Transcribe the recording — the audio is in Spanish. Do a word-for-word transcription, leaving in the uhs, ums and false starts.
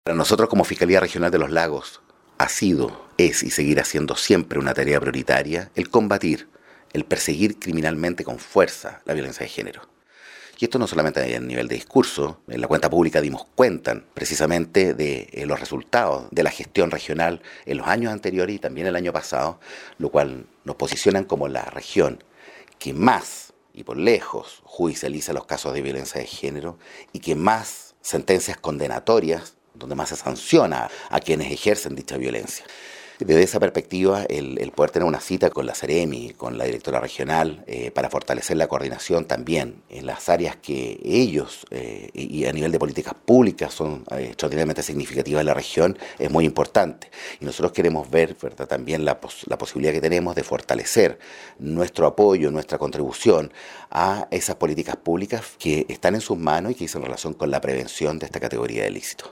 Para nosotros como Fiscalía Regional de los Lagos ha sido, es y seguirá siendo siempre una tarea prioritaria el combatir, el perseguir criminalmente con fuerza la violencia de género. Y esto no solamente a nivel de discurso, en la cuenta pública dimos cuenta precisamente de eh, los resultados de la gestión regional en los años anteriores y también el año pasado, lo cual nos posicionan como la región que más y por lejos judicializa los casos de violencia de género y que más sentencias condenatorias, donde más se sanciona a quienes ejercen dicha violencia. Desde esa perspectiva, el, el poder tener una cita con la Seremi, con la directora regional, eh, para fortalecer la coordinación también en las áreas que ellos eh, y a nivel de políticas públicas son eh, extraordinariamente significativas en la región, es muy importante. Y nosotros queremos ver, ¿verdad?, también la, pos la posibilidad que tenemos de fortalecer nuestro apoyo, nuestra contribución a esas políticas públicas que están en sus manos y que dicen relación con la prevención de esta categoría de ilícitos.